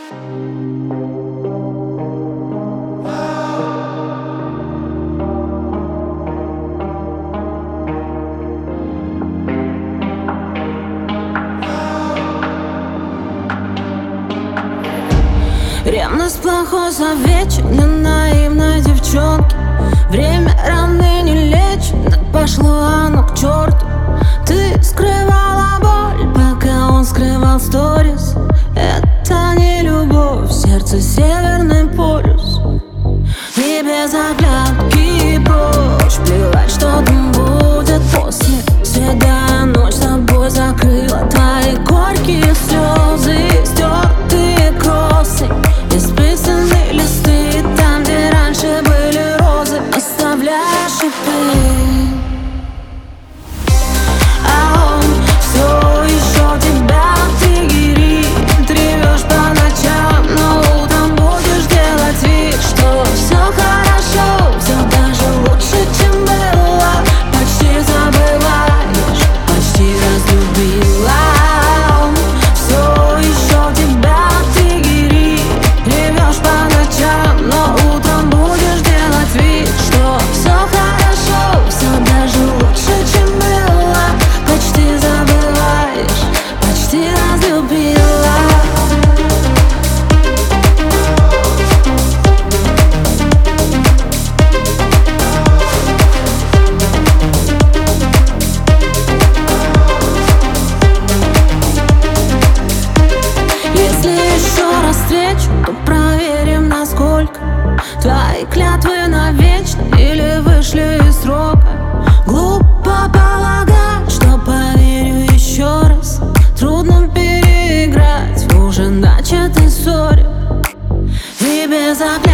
Ревность плохой советчик для наивной девчонки. Время раны не лечит, так пошло оно к черту. Ты скрывала боль, пока он скрывал сторис. Это не любовь, сердце Северный полюс. И без оглядки прочь, плевать, что там будет после. Седая ночь с тобой закрыла твои горькие слезы, стертые косы, исписанные листы, там, где раньше были розы, оставляя шипы. А он все еще тебя триггерит, ревешь по ночам, но утром будешь делать вид, что все хорошо, все даже лучше, чем было. Почти забываешь, почти разлюбила. Он все еще тебя триггерит, ревешь по ночам, но утром будешь делать вид, что все хорошо, все даже лучше, чем было. Почти забываешь, почти разлюбила. Если еще раз встречу, то проверим, насколько твои клятвы навечно или вышли из срока. Глупо полагать, что поверю еще раз. Трудно переиграть в уже начатой ссоре. И без